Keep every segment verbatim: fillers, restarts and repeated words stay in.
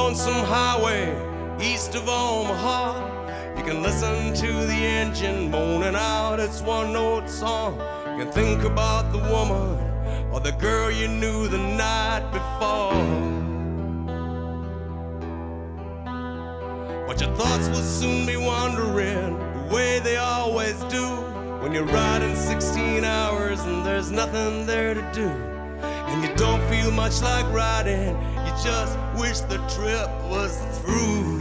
Lonesome Highway east of Omaha. You can listen to the engine moaning out its one-note song. You can think about the woman or the girl you knew the night before. But your thoughts will soon be wandering the way they always do when you're riding sixteen hours and there's nothing there to do. And you don't feel much like riding, you just wish the trip was through.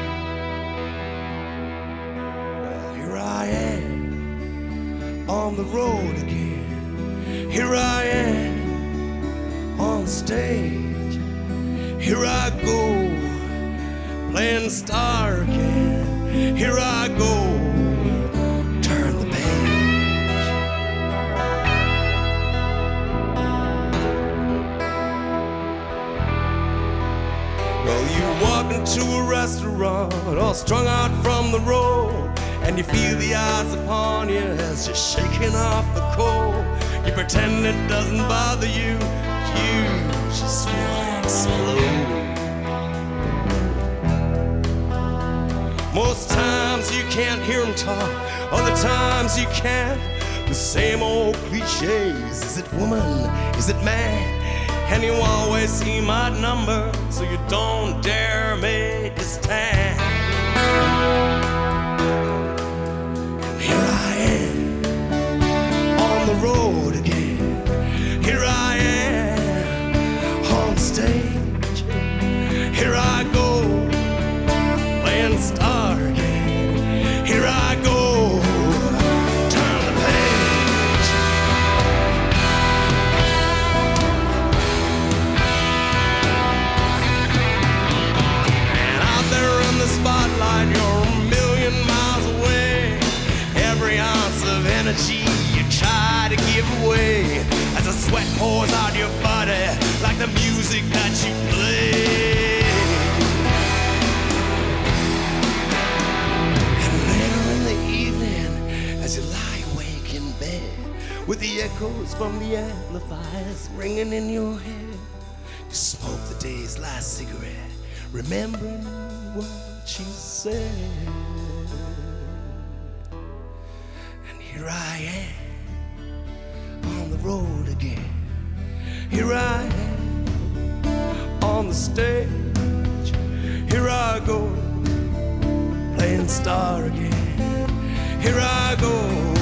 Well, here I am on the road again. Here I am on stage. Here I go, playing star again. Here I go, turn the page. Well, you walk into a restaurant all strung out from the road, and you feel the eyes upon you as you're shaking off the cold. You pretend it doesn't bother you, but you just wanna explode. Most times you can't hear them talk, other times you can't. The same old cliches, is it woman, is it man? And you always seem outnumbered, so you don't dare make a stand. And here I am on the road again. Here I am on stage. Here I go, playing star again. Here I go, turn the page. And out there in the spotlight, you're a million miles away. Every ounce of energy you try to give away as the sweat pours out your body like the music that you play. As you lie awake in bed with the echoes from the amplifiers ringing in your head, you smoke the day's last cigarette, remembering what she said. And here I am on the road again. Here I am on the stage. Here I go, playing star again. Here I go.